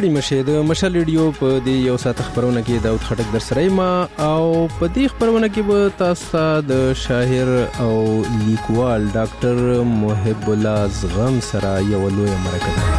ستړي مشه د مشال ریډیو په دې یو ساعت خبرونه کې داود خټک در سره ما او په دې خبرونه کې به تاسو د شاعر او لیکوال ډاکټر محب الله زغم سره یو لوی مرکه ده.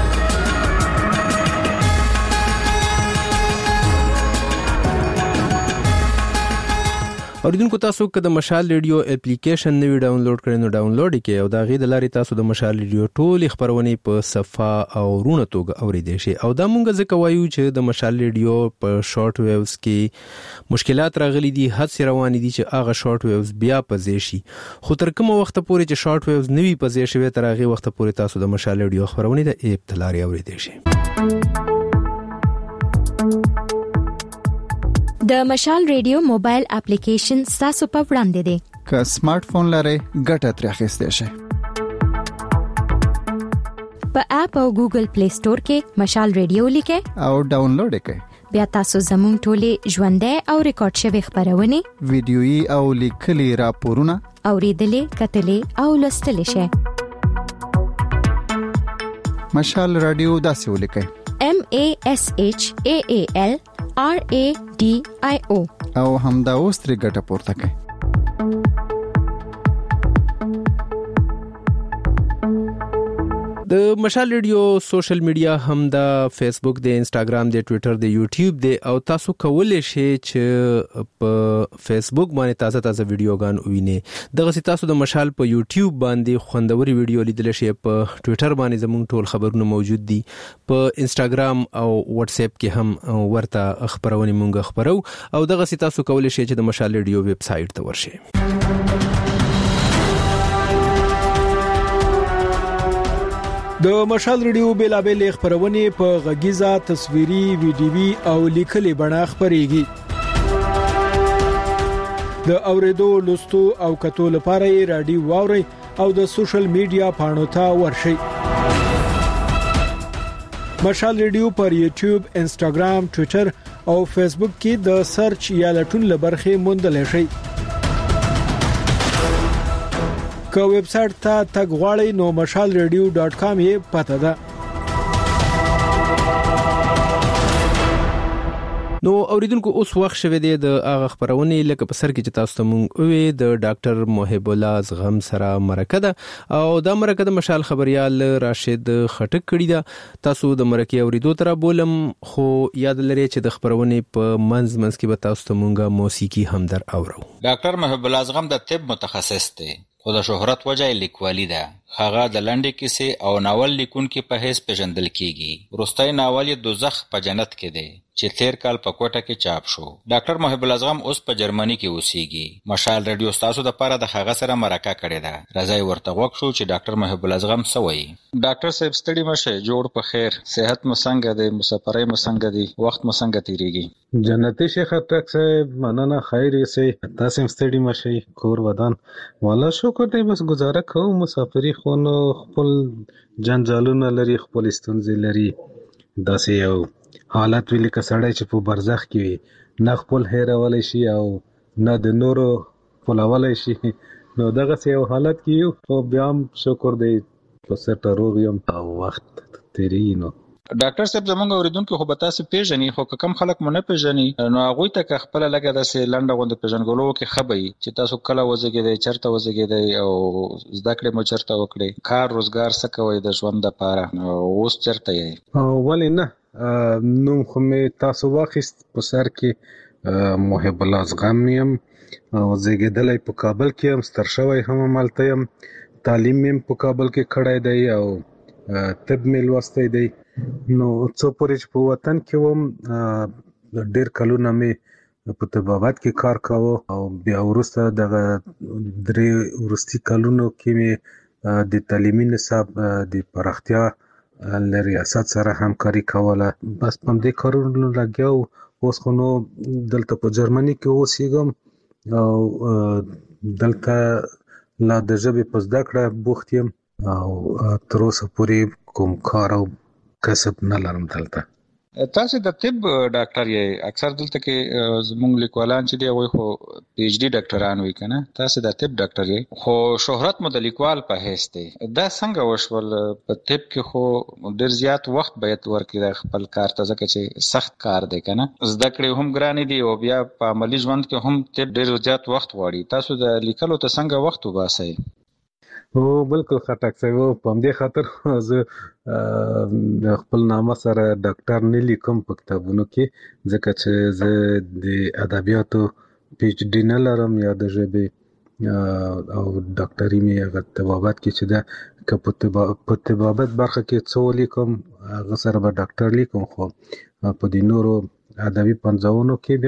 اوریدونکو تاسو که د مشال ریډیو اپلیکیشن نوی ډاونلوډ کړئ نو ډاونلوډ کړئ او دا غي د لارې تاسو د مشال ریډیو ټول خبرونه په صفه او رونه توګه اوریدئ شئ او دا مونږ ځکه وایو چې د مشال ریډیو په شارټ ویوز کې مشکلات راغلي دي، حد روان دي چې هغه شارټ ویوز بیا پزې شي، خو تر کومه وخت پورې چې شارټ ویوز نوی پزې شوی تر هغه وخت پورې تاسو د مشال ریډیو خبرونه د اپ تلاري اوریدئ شئ. د مشال ریډیو موبایل اپلیکیشن تاسو په وړاندې دی. که سمارټ فون لرئ ګټه ترې اخیستئ شئ. په اپ او ګوګل پلی سٹور کې مشال ریډیو لیکئ او ډاونلوډ کړئ. بیا تاسو زموږ ټولې ژوندۍ او ریکارډ شوی خبرونه، ویډیويي او لیکلي راپورونه اوریدلې، کتلې او لوستلې شئ. مشال رادیو داسې ولیکئ: MASHAALRADIO او همدا اوس ترې ګټه پورته کړئ. د مشال ریډیو سوشل میډیا هم د فیسبوک د انستګرام د ټوئیټر د یوټیوب د او تاسو کولای شئ چې په فیسبوک باندې تازه ویډیوګان ووینئ. دغه تاسو د مشال په یوټیوب باندې خوندوري ویډیو لیدل شئ، په ټوئیټر باندې زموږ ټول خبرونه موجود دي، په انستګرام او واتس اپ کې هم ورته خبرونه مونږ خبرو او دغه تاسو کولای شئ چې د مشال ریډیو ویب سټ ته ورشئ. د مشال ریډیو بیلابل خبرونه په غږیزه، تصویري، ویډیوي او لیکلي بڼه خبريږي. د اوریدو، لوستو او کتو لپاره یې رادیو واوري او د سوشل میډیا پاڼو ته ورشئ. مشال ریډیو پر یوټیوب، انستګرام، ټوئیټر او فیسبوک کې د سرچ یا لټون لبرخه موندل شئ. که ویب سټ ته تګ غواړئ نو mashalradio.com یې پته ده. نو اوریدونکو اوس وخت شوه دی د هغه خبرونه لکه په سر کې چې تاسو ته مونږ وې د ډاکټر محب الله زغم سره مرکه ده او دا مرکه د مشال خبريال راشد خټک کړی ده. تاسو د مرکه اوریدو تر بولم، خو یاد لرئ چې د خبرونه په منځ کې به تاسو ته مونږه موسیقي هم در اورو. ډاکټر محب الله زغم د طب متخصص دی، خو د شهرت وجه لیکوالي ده. هغه د لنډې کیسې او ناول لیکونکي په حیث پیژندل کیږي. وروستی ناول یې دوزخ په جنت کې دی چې تیر کال په کوټه کې چاپ شو. ډاکټر محب الله زغم اوس په جرمني کې اوسېږي. مشال ریډیو تاسو د پاره د هغه سره مرکه کړې ده. راځي ورته وښو چې ډاکټر محب الله زغم څه وایي. ډاکټر صاحب ستړي مشه، جوړ په خیر، صحت مو څنګه دی، مسافرۍ مو څنګه دی، وخت مو څنګه تیریږي؟ جنتی شیخ خټک صاحب مننه، خیر یې سي، تاسو هم ستړي مشه، کور ودان والا شکر دی، بس گزاره کوم. مسافری خو نو خپل جنجالونه لري، خپل ستونزې لري، داسې یو حالت ویل کسړی چې په برزخ کې وي، نه خپل هیرولای شي او نه د نورو خپلولای شي. نو دغه یو حالت کې یو، خو بیا هم شکر دی په سټه روغ یم او وخت تیری. نو ډاکټر صاحب زمونږ اوریدونکو خو به تاسو پیژني، خو کم خلک مونږ نه پیژني، نو هغه ته که خپل لګه داسې لنډه غونډه پیژنګلو کې خبري چې تاسو کله وځګیدئ، چرته وځګیدئ او زده کړې مو چرته وکړئ، کار روزګار څه کوئ د ژوند لپاره، اوس چرته یې؟ ولې نه، نوم خو مې تاسو واخیست، په سر کې محب الله زغم یم، زیږیدلی په کابل کې یم، ستر شوی هم همالته یم، تعلیم مې په کابل کې کړی دی او طب مې لوستی دی. نو څو پورې چې په وطن کې وم، ډېر کلونه مې په طبابت کې کار کاوه او بیا وروسته دغه درې وروستي کلونو کې مې د تعلیمي نصاب د پراختیا له ریاست سره همکاري کوله. بس په دې کارونو لګیاو. اوس خو نو دلته په جرمني کې اوسېږم او دلته لا د ژبې په زده کړه بوخت یم او تر اوسه پورې کوم کار او کسب نه لرم دلته. تاسو د طب ډاکټر یې، اکثر دلته کې زموږ لیکوالان چې دی هغوی خو پی ایچ ډي ډاکټران وي که نه، تاسو د طب ډاکټر یې، خو شهرت مو د لیکوال په حیث دی. دا څنګه وشول؟ په طب کې خو ډېر زیات وخت باید ورکړي د خپل کار ته، ځکه چې سخت کار دی که نه، زده کړې هم ګرانې دي او بیا په عملي ژوند کې هم طب ډېر زیات وخت غواړي. تاسو د لیکلو ته څنګه وخت وباسئ؟ بالکل خټک صاحب، په همدې خاطر زه خپل نامه سره ډاکټر نه لیکم په کتابونو کې، ځکه چې زه د ادبیاتو پی ایچ ډي نه لرم یا د ژبې او ډاکټري مې هغه طبابت کې چې ده، که په طبابت برخه کې څه ولیکم هغه سره به ډاکټر لیکم، خو په دې نورو ادبي پنځونو کې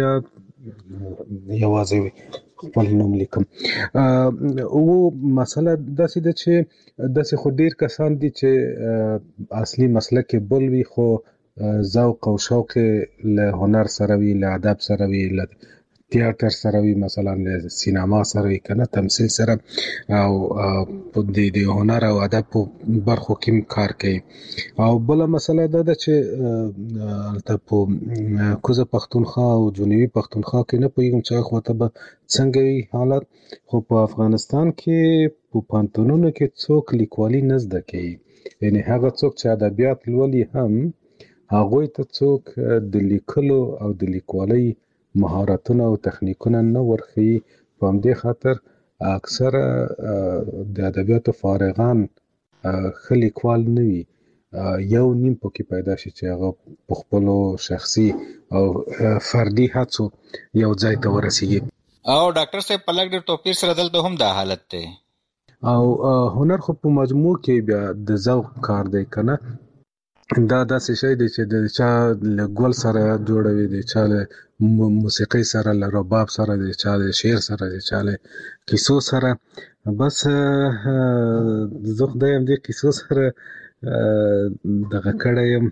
بیا یوازې خپل نوم لیکم. او مسله داسې ده چې داسې خو ډیر کسان دي چې اصلي مسلک یې بل وي، خو ذوق او شوق له هنر سره وي، له ادب سره وي، له تیاتر سره وي، مثلا له سینما سره وي کنه، تمثیل سره، او د هنر او ادب په برخو کې کار کوي. او بل مسله ده چې البته په کوزه پښتونخوا او جنوبي پښتونخوا کې نه پوهیږم چې خواته به څنګه وي حالت، خو په افغانستان کې په پوهنتونونو کې څوک لیکوالي نه زده کوي. یعنی هغه څوک چې ادبیات لولي هم هغوی ته څوک د لیکلو او د لیکوالۍ مهارتونه او تخنیکونه نه ورښيي. په همدې خاطر اکثره د ادبیاتو فارغان ښه لیکوال نه وي. یو نیم پکې پیدا شي چې هغه په خپلو شخصي او فردي هڅو یو ځای ته ورسیږي. او ډاکټر صاحب په لږ ډېر توپیر سره دلته هم دا حالت دی. او هنر خو په مجموع کې بیا د ذوق کار دی که نه، دا داسې شی دی چې د چا له ګل سره جوړوي، د چا له موسیقۍ سره، له رباب سره، د چا له شعر سره، د چا له کیسو سره. بس زه خدای همدې کیسو سره دغه کړی یم،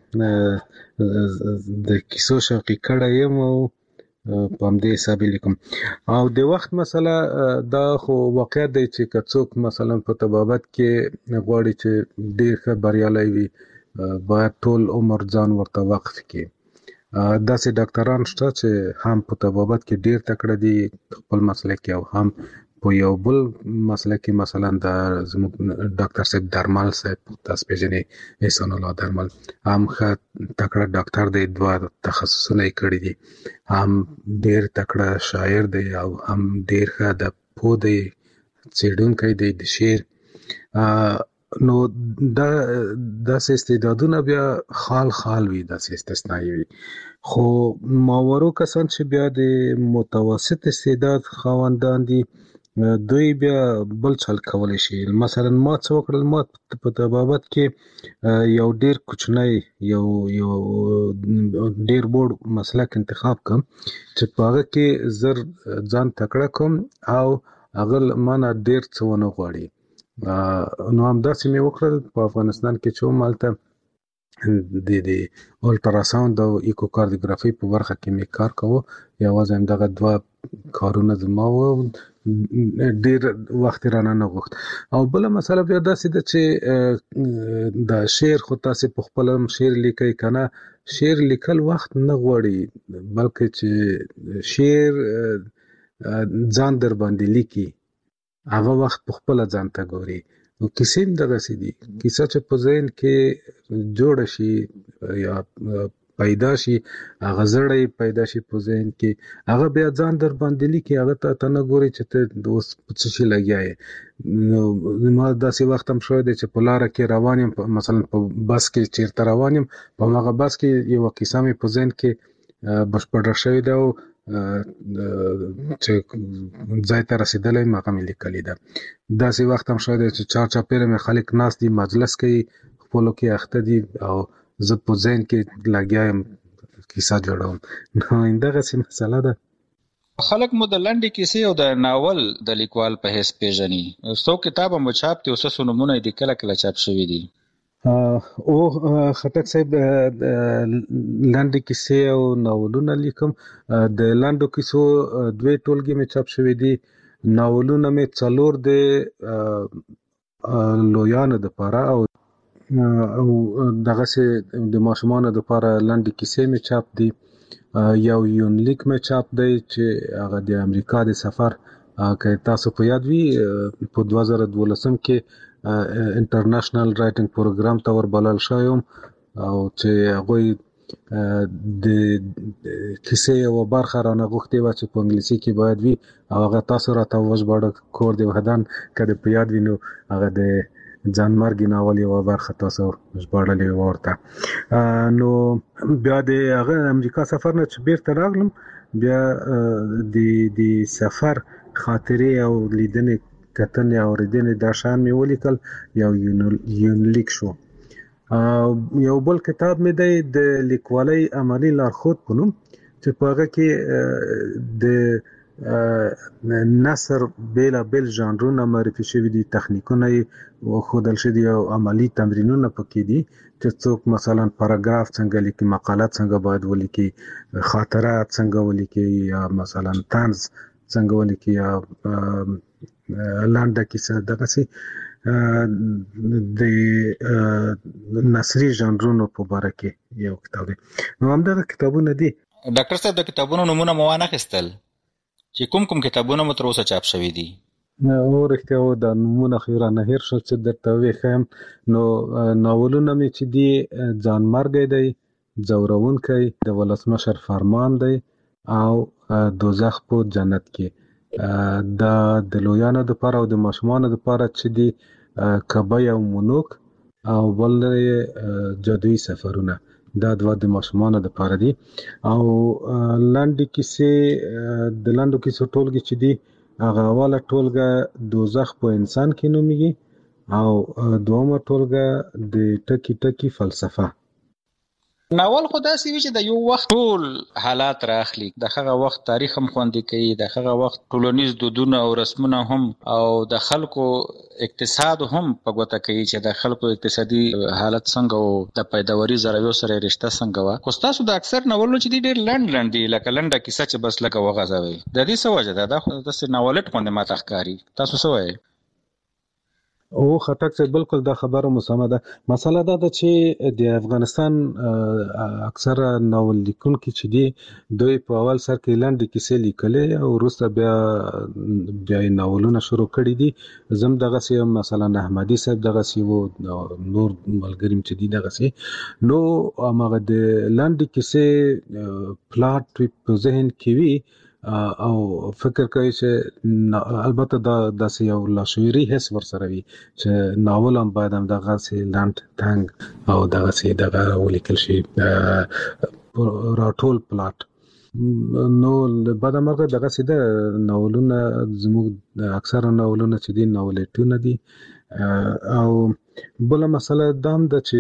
د کیسو شوقي کړی یم او په همدې حساب لیکم. او د وخت مسله دا خو واقعیت دی چې که څوک مثلا په طبابت کې غواړي چې ډېر ښه بریالی وي، باید ټول عمر ځان ورته وقف کړي. داسې ډاکټران شته چې هم په طبابت کې ډېر تکړه دي خپل مسلک کې، او هم په یو بل مسلک کې، مثلا د زموږ ډاکټر صاحب درمل صاحب، تاسو پېژنئ، احسان الله درمل، هم ښه تکړه ډاکټر دی، 2 تخصصونه یې کړي دي، هم ډېر تکړه شاعر دی او هم ډېر ښه ادب پوه دی، څېړونکی دی د شعر. نو دا داسې استعدادونه بیا خال وي، داسې استثنایی وي. خو ماورو کسان چې بیا د متوسط استعداد خاوندان دي، دوی بیا بل چل کولی شي. مثلا ما څه وکړل، ما په طبابت کې یو ډیر کوچنی یو ډیر بوړ مسلک انتخاب کوم چې په هغه کې زر ځان تکړه کوم او هغه مانه ډیر څه ونه غواړي. نو همداسې مې وکړل. په افغانستان کې چې همالته د الټراساوند او ایکوکاردیوګرافي په برخه کې مې کار کوو، یوازې همدغه 2 کارونه زما و، ډیر وخت رانه نه غوښت. او بل مسله بیا داسې ده چې د شعر خو تاسې په خپل شعر لیکئ کنه، شعر لیکل وخت نه غواړي، بلکې چې شعر ځان در باندې لیکي، هغه وخت په خپل ځان ته ګوري. نو کیسې هم دغسې دي، کیسه چې په ذهن کې جوړه شي یا پیدا شي، هغه زړی پیدا شي په ذهن کې، هغه بیا ځان در باندې لیکي، هغه ته نه ګوري چې ته اوس په څه شي لګیا یې. نو ما داسې وخت هم شوی دی چې په لاره کې روان یم، مثلا په بس کې چیرته روان یم، په هغه بس کې یوه کیسه مې په ذهن کې بشپړه شوې ده او چې ځای ته رسیدلی یم هغه مې لیکلې ده. داسې وخت هم شوی دی چې چارچاپېره مې خلک ناست دي، مجلس کوي، خپلو کې اخته دي او زه په ذهن کې لګیا یم کیسه جوړوم. نو همدغسې مسله ده. خلک مو د لنډې کیسې او د ناول د لیکوال په حیث پیژني. څو کتاب هم چاپ دي او څه نومونه یې کله کله چاپ شوي دي؟ او خټک صاحب لنډې کیسې او ناولونه لیکم. د لنډو کیسو 2 ټولګې مې چاپ شوي دي، ناولونه مې 4 د لویانو دپاره او او دغه سه د ماشومان لپاره لاندې کیسې می چاپ دي. یو یونلیک می چاپ دی چې هغه د امریکا د سفر که تاسو په یاد وي په 2012 کې انټرنیشنل رائټینګ پروګرام ته وربلل شوم او چې هغه د کیسې او برخه رانه غوښتي و چې په انګلیسي کې باید وي او هغه تاسو راته وژباړه کور دی وحدان کله په یاد وینو هغه د ځان مرګ ناول یو برخه تاسو ژباړلې ورته. نو بیا د هغه امریکا سفر نه چې بیرته راغلم بیا د سفر خاطرې او لیدنې کتنې او ریدنې دا شان مې ولیکل یو یونلیک شو. یو بل کتاب مې دی د لیکوالۍ عملی لارښود په نوم چې په هغه کې د نثر بیل ژانرونه معرفي شوي دي، تخنیکونه ښودل شوي دي او عملی تمرینونه پکې دي چې څوک مثلا پاراګراف څنګه لیکي، مقاله څنګه باید ولیکي، خاطرات څنګه ولیکي، یا مثلا طنز څنګه ولیکي، یا لنډه کیسه. دغه سي د نثري ژانرونو په اړه کې یو کتاب دی. نو همدغه کتابونه دي. ډاکټر صاحب د کتابونو نمونه مو وانه خستل چې کوم کتابونه مو تر اوسه چاپ شوي دي؟ او رښتیا و د نمونه خو رانه هیر شو چې درته وښیم. نو ناولونه مې چې دي ځان مرګ دی، ځورونکی، د ولسمشر فرمان دی او دوزخ په جنت کې. دا د لویانو لپاره او د ماشومانو لپاره چې دي کبای او مونوک او بل جادویي سفرونه، دا دوه د ماشومانو لپاره دي. او لاندې کیسې د لاندو کیسو ټولګي چې دي هغه اوله ټولګه دوزخ په انسان کې نوميږي او دومره ټولګه د ټکی فلسفه. ناول خو داسې وي چې د یو وخت ټول حالات راخلي، د هغه وخت تاریخ هم خوندي کوي، د هغه وخت ټولنیز دودونه او رسمونه هم او د خلکو اقتصاد هم په ګوته کوي چې د خلکو اقتصادي حالت څنګه او د پیداوري زراویو سره رشته څنګه و. خو تاسو د اکثر ناولونو چې ډېر لنډ دي لکه لنډه کیسه چې بس لکه وغځوي، د دې څه وجه ده؟ دا خو د ناولټ غوندې ماته ښکاري. تاسو څه وایئ؟ او خټک څه بالکل دا خبره مسامه ده. مسله دا ده چې د افغانستان اکثر ناول لیکونکي چې دي دوی په اول سر کې لاندې کیسې لیکلې او وروسته بیا ناولونه شروع کړي دي. زم دغه سي مثلا احمدي صاحب دغه سي وو، نور ملګریم چې دي دغه سي. نو هغه د لاندې کیسې پلاټ په ذهن کې وي او فکر کوي چې البته دا داسې یو لاشعوري حس ورسره وي چې ناول هم باید هم دغه سي لاند تنگ او دغه سي دغه ولیکل شي راټول پلاټ. نو بعد مرګ دغه سي د ناولونه زموږ اکثر ناولونه چې دي ناولټونه دي. او بل مسله دام ده چې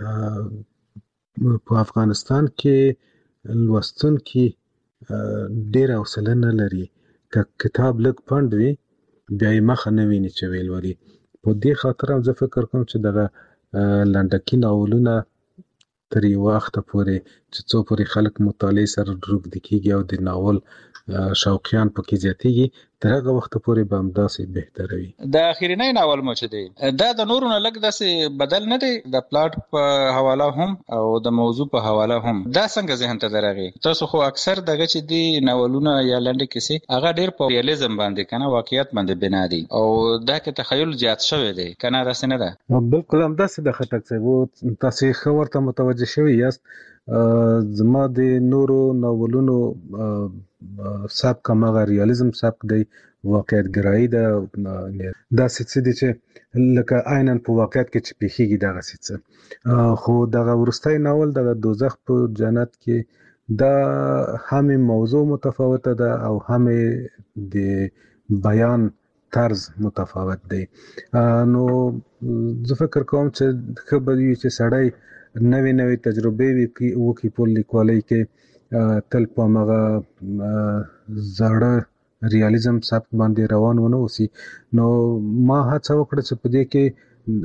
په افغانستان کې لوستونکي ډېر حوصله نه لري، که کتاب لږ پند وي بیا یې مخه نه ویني چې ویل ولي. په دې خاطر زه فکر کوم چې دغه لنډکي ناولونه تر یو وخته پورې چې څو پورې خلک مطالعې سره روږدي کېږي او د ناول شوقیان پکې زیاتېږي تر هغه وخته پورې به همداسې بهتره وي. د اخرنی ناول مو چې دی دا د نورو نه لږ داسې بدل نه دی، د پلاټ په حواله هم او د موضوع په حواله هم. دا څنګه ذهن ته درغی؟ تاسو خو اکثر دغه چې دی ناولونه یا لنډې کیسې هغه ډېر په ریالیزم باندې کنه واقعیت باندې بنا دي او دا کې تخیل زیات شوی دی کنه؟ داسې نه ده؟ بالکل همداسې د خټک صاحب تاسو ښه ورته متوجه شوي یاست. زما د نورو ناولونو سبک هماغه ریالیزم سبک دی، واقعیت ګرایي ده، دا څه دي چې لکه عیناً په واقعیت کې چې پیښیږي دغه څه. خو دغه وروستی ناول د دوزخ په جنت کې دا هم موضوع متفاوته ده او هم د بیان طرز متفاوت دی. نو زه فکر کوم چې ښه به وي چې سړی نوې تجربې وکړي په لیکوالۍ کې، تل په هغه زړه ریالیزم سبک باندې روان ونه اوسي. نو ما هڅه وکړه چې په دې کې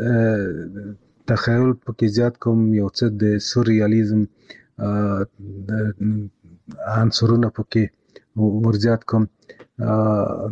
تخیل پکې زیات کوم، یو څه د سورریالیزم عنصرونه پکې ورزیات کوم،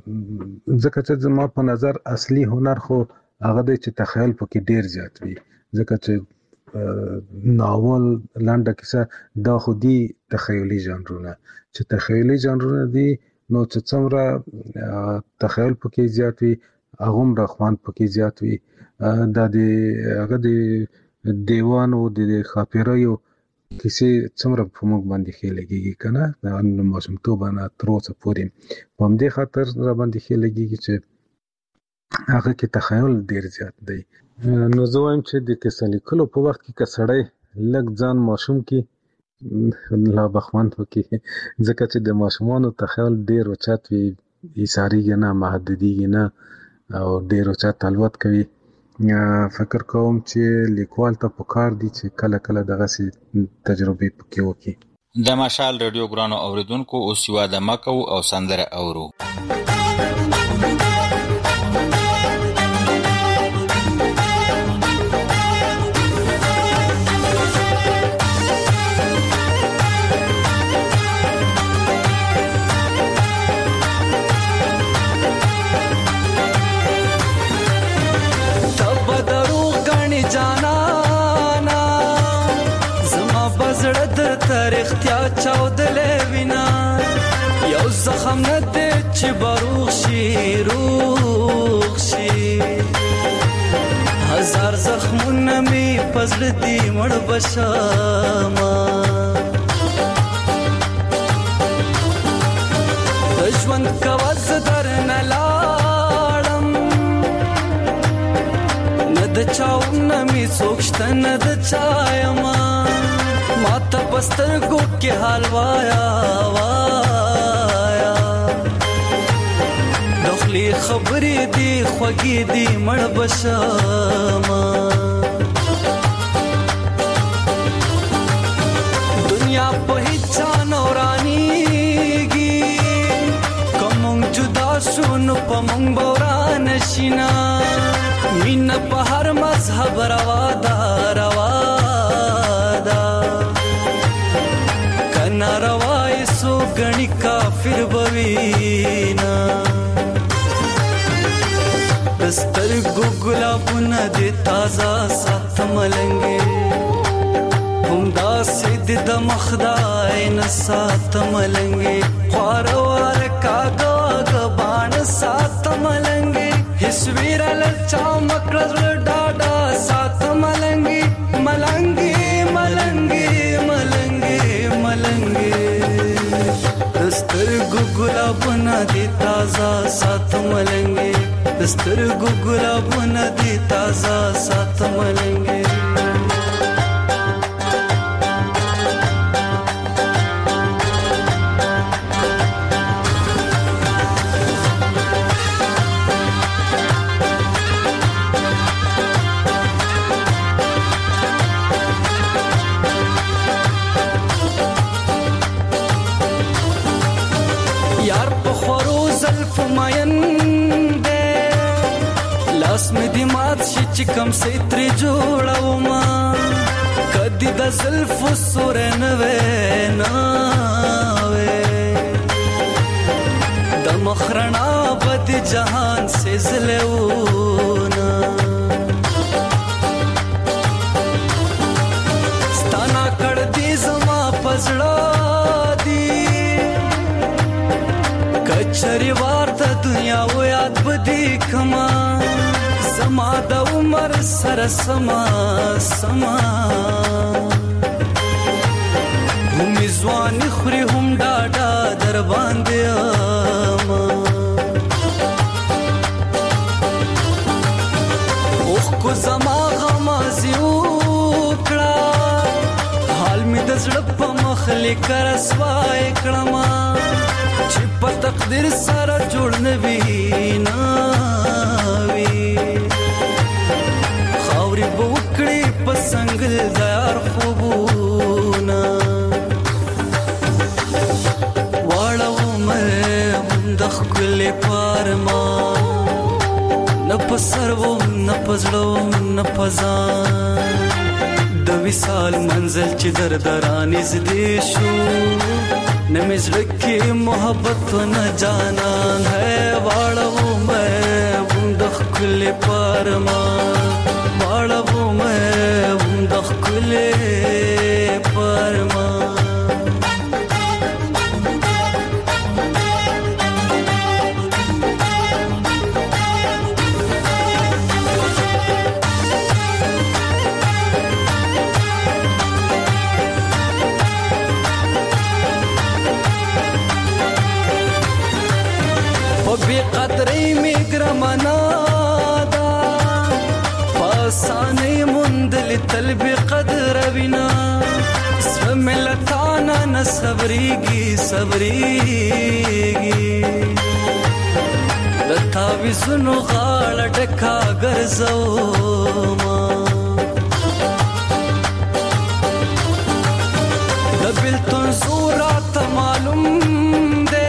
ځکه چې زما په نظر اصلي هنر خو هغه دی چې تخیل پکې ډیر زیات وي. ځکه چې ناول لنډه کیسه دا خو دي تخیلي ژانرونه چې تخیلي ژانرونه دي نو چې څومره تخیل پکې زیات وي هغومره خوند پکې زیات وي. دا د هغه د دیوانو د ښاپیریو کیسې څومره په موږ باندې ښې لګېږي که نه د ماشومتوبه نه تر اوسه پورې په همدې خاطر را باندې ښې لګېږي چې هغه کې تخیل ډېر زیات دی. نو زه وایم چې د کیسه لیکلو په وخت کې که سړی لږ ځان ماشوم کې لا به خوند وکړي ځکه چې د ماشومانو تخیل ډېر اوچت وي ایساریږي نه محدودیږي نه او ډېر اوچت الوت کوي. فکر کوم چې لیکوال ته پکار دي چې کله کله دغسې تجربې پکې وکړي. د مشال رادیو ګرانو اوریدونکو اوس یوه دمه کوو او سندره اورو. تاریختیا چاودلې وینا یو زخم نه دی چې باروغ شي روغ شي هزار زخمونه می پزړه دی مړ بشما د ژوند کواز در نه لاړم نه د چاونه می سوکشته نه د چایما ماته پسترګو کې حال وایا دخلی خبرې دی خوږې دی مړ بشما دنیا په هیڅ نورانیږي کوم جدا شو نو په مونږ بوران شینا مين په هر مذهب روا دا ناروائی سو گنی کافر بوینا دستر گلابونه دی تازه سات ملنگی همدا سید د مخدای نسات ملنگی خوار کاغا گبان سات ملنگی حسویر لچا مکرز ڈاڈا سات ملنگی ملنگی ملنگی ملنگی ملنگی دستر گلابونه دی تازه سات ملنگی دستر گلابونه دی تازه سات ملنگی اسم دی مات شي چې کم سي ترې جوړوما کدي د زلف سور نه وې د مخرنا بد جهان سے زلهونا ستانا کړ دې زما پزړه دی کچري ورته دنیا و یاد بدی کما زما د عمر سره سما سما هم ځوان خوري هم ډاډا در باندې اما اوخ کو زما غما زیوکړه حال می د زړه په مخ لیکر سوای کړما چې په تقدیر سره جوړ نه وی خاورې به وکړي په څنګل د یار خوبونه واړه عمر هم د ښکلې پارما نه په سر وم نه په زړه وم نه په ځان د وصال منزل چې دردران نږدې شو نه مې زړه کې محبت نه جانان ہے واړه عمر هم د ښکلې پارما واړه عمر بی قدری می گرمانا دا پاسانی مندل تل بی قدر وینا سملتانا نصبریگی صبریگی لتاوی سنو غاړه ډکا ګرځو ما د بلتون صورت معلوم ده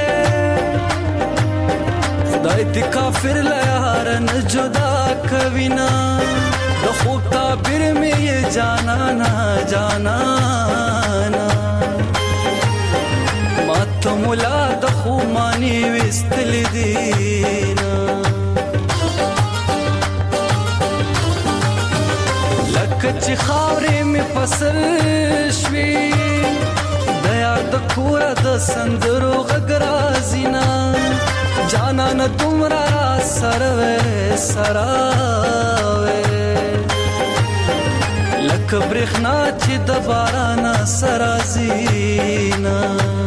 خدای دې کافر لیار نه جدا کوینا د خوب تعبیر مې جانا نا جانا نا ما ته مولا د خو مانی وستل دینا لکه چې خاورې مې فصل شوي د یار د کور د سندرو غږ رازینا جانا نه دومره را سره وې لکه برېښنا چې د باران سره زینا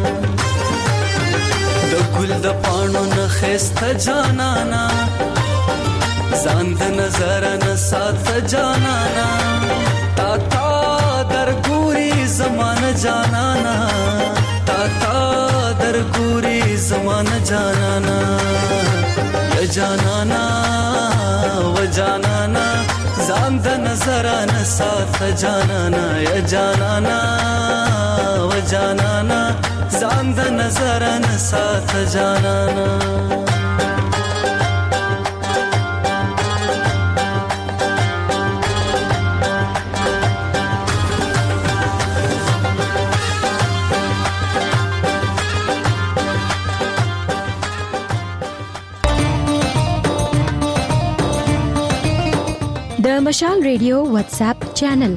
د ګل د پاڼو نه ښایسته جانانا ځان د نظر نه ساته جانانا تا درګوري زمانه جانانا تا درګوري زمانه جانانا یا جانانا و جانانا ځان د نظر نه ساته جانانا یا جانانا و جانانا ځان د نظر نه ساته جانانا د مشال ریډیو واتس اپ چینل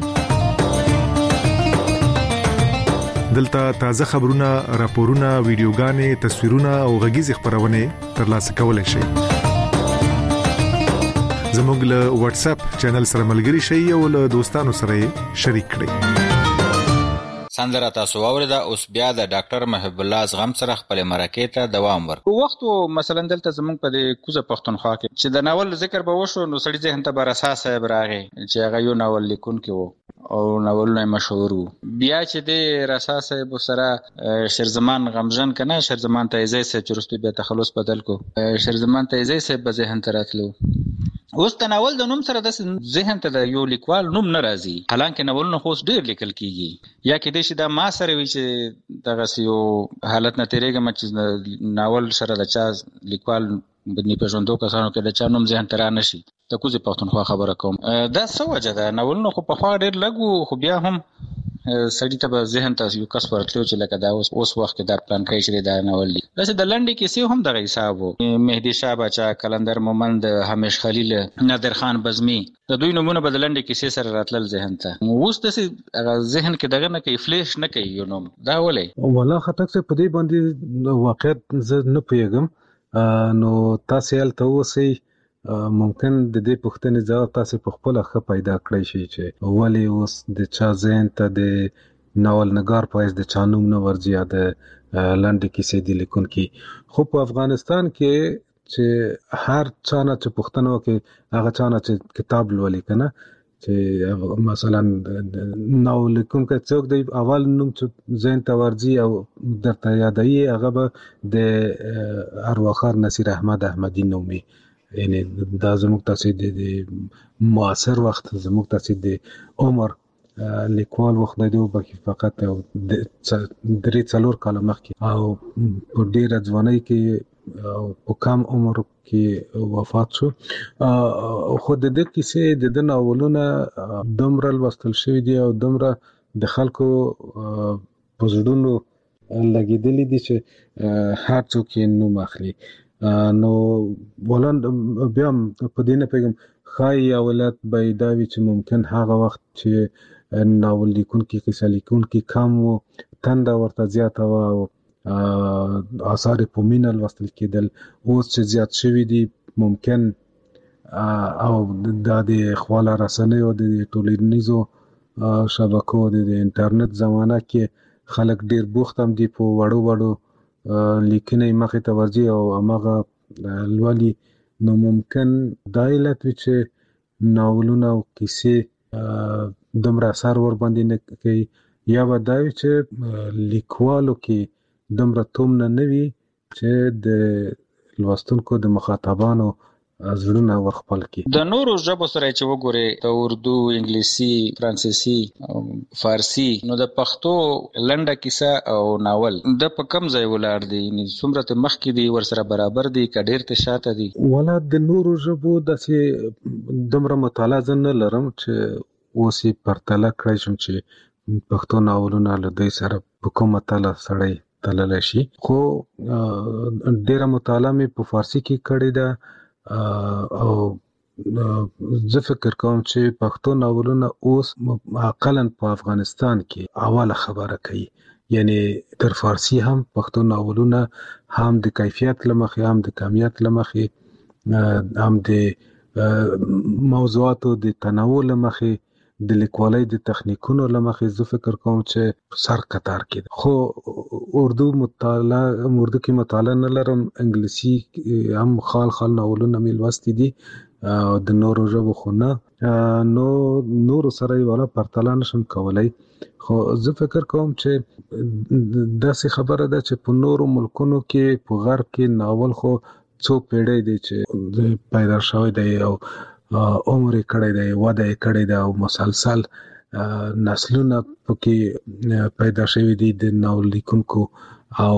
دلته تازه خبرونه، راپورونه، ویډیوګانې، تصویرونه او غږیز خبرونه ترلاسه کولای شئ. زموږ له واتس اپ چینل سره ملګري شئ او له دوستانو سره شریک کړئ. سندره تاسو واوریده. اوس بیا د ډاکټر محب الله زغم سره خپل مرکه ته دوام ورکړو. وختو مثلا دلته زمونږ په دې کوزه پښتونخوا کې چې د ناول ذکر به وشو نو سړي ذهن ته بر اساس راغی چې هغه یو ناول لیکونکی وو او ناولونه مشهور وو. بیا چې د رسا صاحب سره شیرزمان غمجن کنه شیرزمان تایزی سره چرستو بیا تخلص بدل کو شیرزمان تایزی سره به ذهن ته راتلو. اوس د ناول د نوم سره د ذهن ته د یو لیکوال نوم نه راځي، حالانکه ناولونه خو ډیر لیکل کیږي. یا کې د شي دا ما سره وی چې دغه یو حالت نه تیریږم چې ناول سره د چا لیکوال بني پېژندو کسانو کې د چا نوم ذهن ته را نشي. د کوزه پښتونخوا خبره کوم. دا څه وجه ده؟ ناولونه خو په خوا ډیر لګو، خو بیا هم سړی ته به ذهن ته یو کس ورتلو چې لکه دا اوس وخت کې دا پلان کوي چې دا ناول دی. داسې د لنډې کیسې هم دغه حساب وو. مهدي شاه باچا، کلندر مومند، همیش خلیل، نادر خان بزمي، د دوی نومونه به د لنډې کیسې سره راتلل ذهن ته. اوس داسې ذهن کې دغه نه کوي، فلیش نه کوي یو نوم. دا ولې؟ والله خطک څه په دې باندې واقعیت زه نه پوهیږم. نو تاسو هلته اوسئ، ممکن د دې پوښتنې ځواب تاسو په خپل ښه پیدا کړئ شي چې ولې اوس د چا ذهن ته د ناول نگار پایز د چا نوم نه ورځي یا د لنډې کیسې د لیکونکي. خو په افغانستان کې چې هر چا نه چې پوښتنه وکړي هغه چا نه چې کتاب لولي کنه چې مثلا ناول لیکونکی څوک دی اول نوم چې ذهن ته ورځي او درته یادایي هغه به د ارواخار نصیر احمد احمدی نومي. یعنی دا زموږ تاسو د معاصر وخت زموږ تاسو د عمر لیکوال وخت دی بلکې فقط درې څلور کاله مخکې او په ډیره ځوانۍ کې په کم عمر کې وفات شو. خو د دې کیسې د ناولونه دومره لوستل شوي دي او دومره د خلکو په زړونو لګېدلي دي چې هر څوک یې نوم اخلي. نو ولن بیا په دې نه پیغام خای یا ولادت بيداوي چې ممکن هغه وخت چې ناول لیکونکي قصه لیکونکي کم و تنده ورته زیاته و او آثار په مینه لوستل کېدل. اوس چې زیات شوي دي ممکن او د خواله رسنیو د ټولنیزو شبکو د انټرنیټ زمانہ کې خلک ډیر بوخت هم دي په وړو لیکنې مخې ته ورځي او هغه لولي نو ممکن دا علت وي چې ناولونه او کیسې دومره اثر ور باندې نه کوي، یا به دا وي چې لیکوالو کې دومره تومنه نه وي چې د لوستونکو د مخاطبانو زړونه ورخپل کړي. د نورو ژبو سره چې وګورئ، د اردو، انګلیسي، فرانسیسي، فارسي، نو د پښتو لنډه کیسه او ناول د په کم ځای ولاړ دي؟ څومره ته مخکې دي ورسره برابر دي که ډېر ته شاته دي؟ والا د نورو ژبو داسې دومره مطالعه زه نه لرم چې اوس یې پرتله کړی شم چې پښتو ناولونه له دوی سره په کومه تله سړی تللی شي. خو ډېره مطالعه مې په فارسي کې کړې ده او زه فکر کوم چې پښتو ناولونه اوس اقلاً په افغانستان کې اوله خبره کوي. یعنی تر فارسي هم پښتو ناولونه هم د کیفیت له مخې، هم د کمیت له مخې، هم د موضوعاتو د تنوع له مخې، د لیکوالۍ د تخنیکونو له مخې زه فکر کوم چې سر قطار کې ده. خو اردو کې مطالعه نه لرم، انګلیسي هم خال ناولونه مې لوستي دي او د نورو ژبو خو نه، نو نورو سره یې والا پرتله نشم کولی. خو زه فکر کوم چې داسې خبره ده چې په نورو ملکونو کې په غرب کې ناول خو څو پیړۍ دی چې پیدا شوی دی او عمر یې کړی دی، وده یې کړې ده او مسلسل نسلونه پکې پیدا شوي دي د ناول لیکونکو، او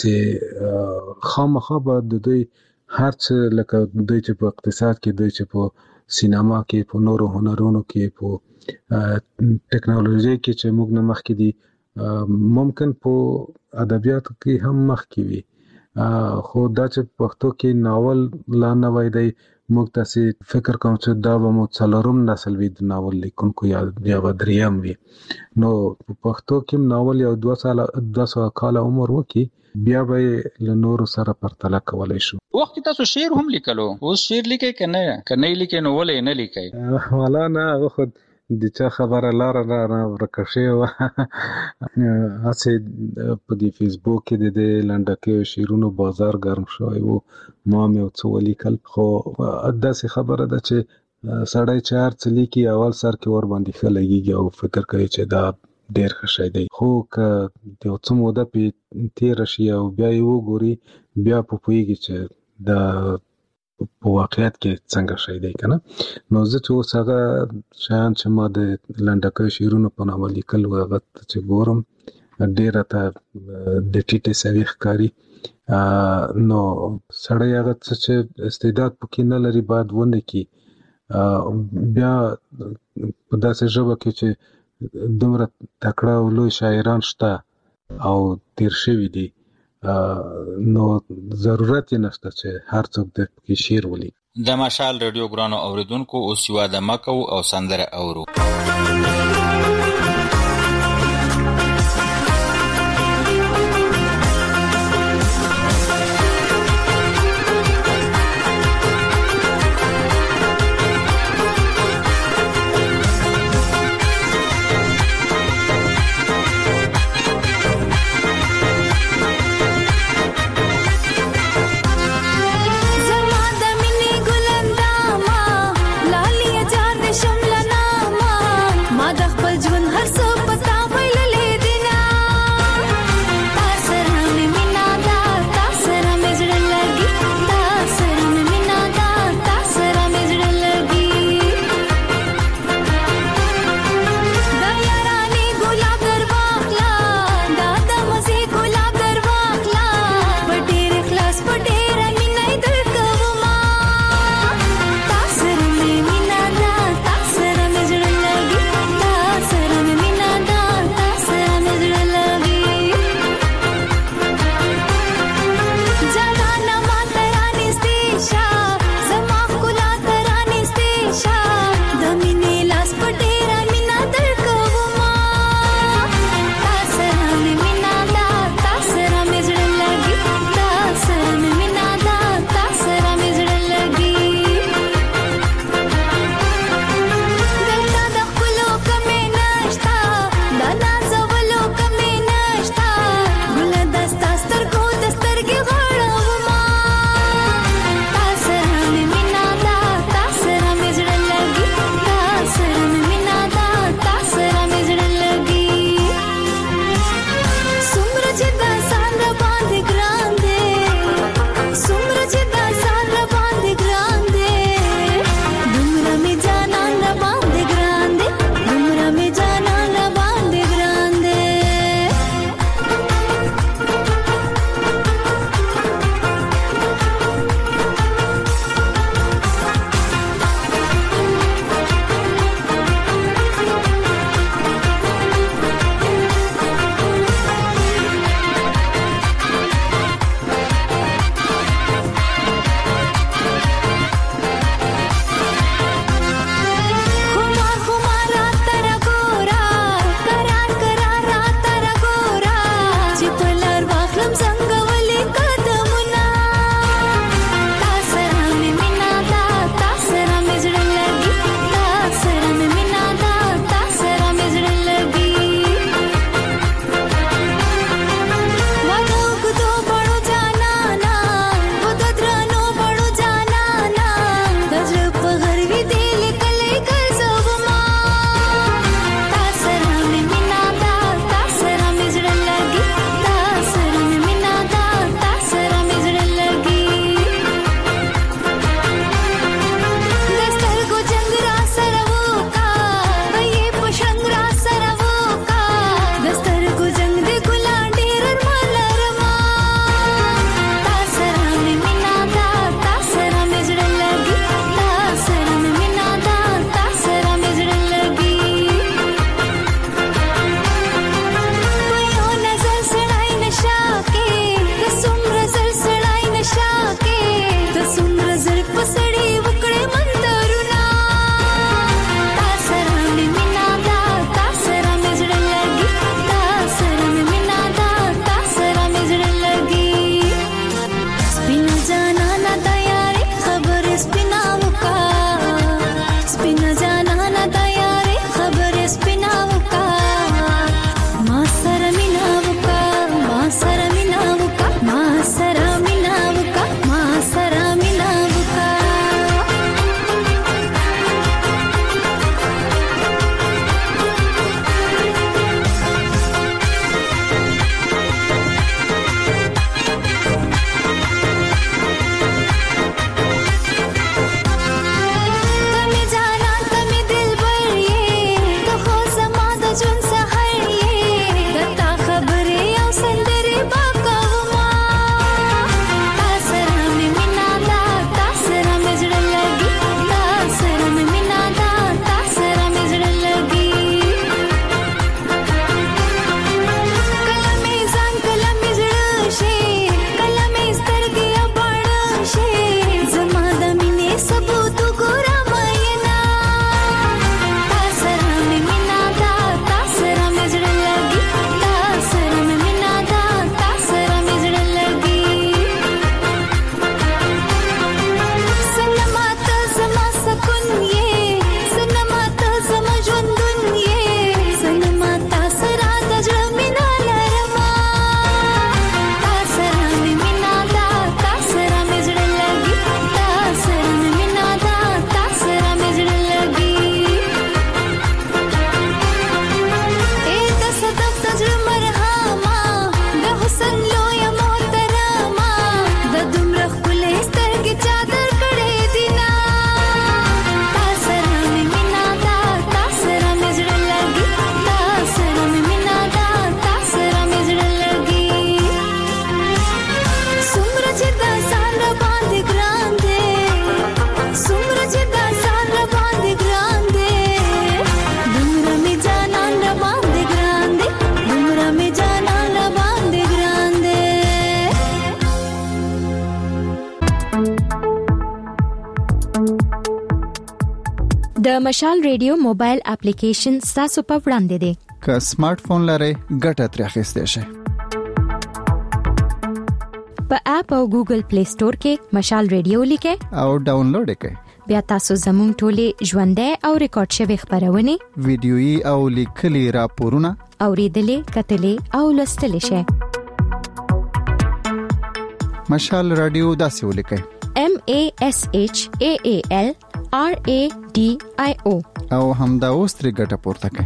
داسې خامخا به د دوی هر څه لکه دوی چې په اقتصاد کې، دوی چې په سینما کې، په نورو هنرونو کې، په ټکنالوژي کې چې موږ نه مخکې دي، ممکن په ادبیاتو کې هم مخکې وي. خو دا چې پښتو کې ناول لا نه وای دی، موږ تاسې فکر کوم چې دا به مو څلورم نسل وي د ناول لیکونکو، یا به دریم وي. نو په پښتو کې ناول یو 200 کاله عمر وکړي، بیا به یې له نورو سره پرتله کولی شو. وخت تاسو شعر هم لیکلو، اوس شعر لیکئ که نه؟ که نه لیکئ نو ولې نه لیکئ؟ والا نه، هغه خو د چا خبره لاره نه ورکه شوې وه. هسې په دې فیسبوک کې د دې لنډکیو شعرونو بازار ګرم شوی و، ما مې یو څه ولیکل. خو داسې خبره ده چې سړی چې هر څه لیکي اول سر کې ور باندې ښه لګېږي او فکر کوي چې دا ډېر ښه شی دی. خو که د یو څه موده پې تېره شي او بیا یې وګوري، بیا پوهېږي چې دا په واقعیت کې څنګه شی دی که نه. نو زه چې اوس هغه شیان چې ما د لنډکیو شعرونو په نامه لیکل و، هغه چې ګورم ډېره ته د ټیټې سوي ښکاري. نو سړی هغه څه چې استعداد پکې نه لري باید ونه کړي. بیا په داسې ژبه کې چې دومره تکړه او لوی شاعران شته او تیر شوي دي، نو ضرورت یې نشته چې هر څوک د پکې شعر ولیکي. د مشال رادیو ګرانو اوریدونکو، اوس یوه دمه کوو او سندره اورو. زما د مینې ګلندامه، لالیه جان شمله نامه، د مشال ریډیو موبایل اپلیکیشن تاسو په وړاندې دی. که سمارټ فون لرئ ګټه ترې اخیستئ شئ. په اپ او ګوګل پلی سٹور کې مشال ریډیو لیکئ او ډاونلوډ یې کړئ. بیا تاسو زموږ ټولې ژوندۍ او ریکارډ شوی خبرونه ویډیويي او لیکلي راپورونه اوریدلې کتلې او لوستلې شئ. مشال رادیو داسې ولیکئ: MASHAALRADIO او همدا اوس ترې ګټه پورته کړئ.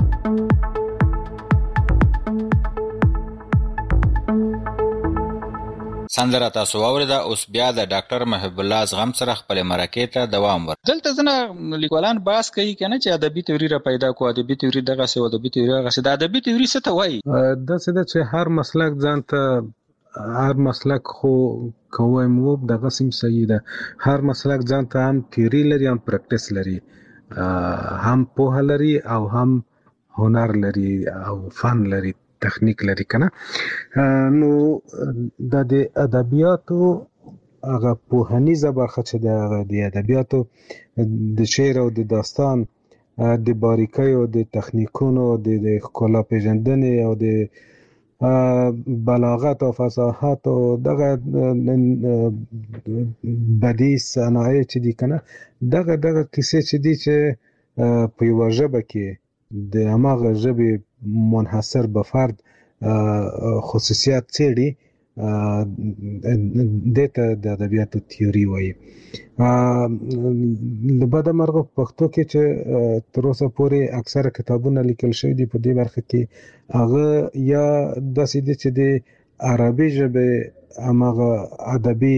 سندره تاسو واوریده. اوس بیا د ډاکټر محب الله زغم سره خپل مرکه ته دوام ور. دلته ځنه لیکوالان بحث کوي کنه چې ادبي تیوري را پیدا کو، ادبي تیوري دغه څه، ادبي تیوري هغه څه. د ادبي تیوري څه ته وایي؟ دا څه ده چې هر مسلک ځانته هر مسلک خو کوی مو دغه سیم صحیح ده. هر مسلک ځانته هم تیوري لري، هم پریکټیس لري، هم پوهه لري او هم هنر لري او فن لري، تخنیک لري کنه. نو د ادبیاتو هغه پوهنیزه برخه چې د ادبیاتو د شعر او د داستان د باریکۍ او د تخنیکونو د ښکلا پیژندنې او د بلاغت او فصاحت او دغه بدیع صنایع چې دي کنه، دغه کیسې چې دي چې په یوه ژبه کې د هماغه ژبې منحصر به فرد خصوصیات څېړي، دته د ادبیاتو تیوري وایي. له بده مرغه په پښتو کې چې تر اوسه پورې اکثره کتابونه لیکل شوي دي په دې برخه کې، هغه یا داسې دي چې د عربي ژبې هماغه ادبي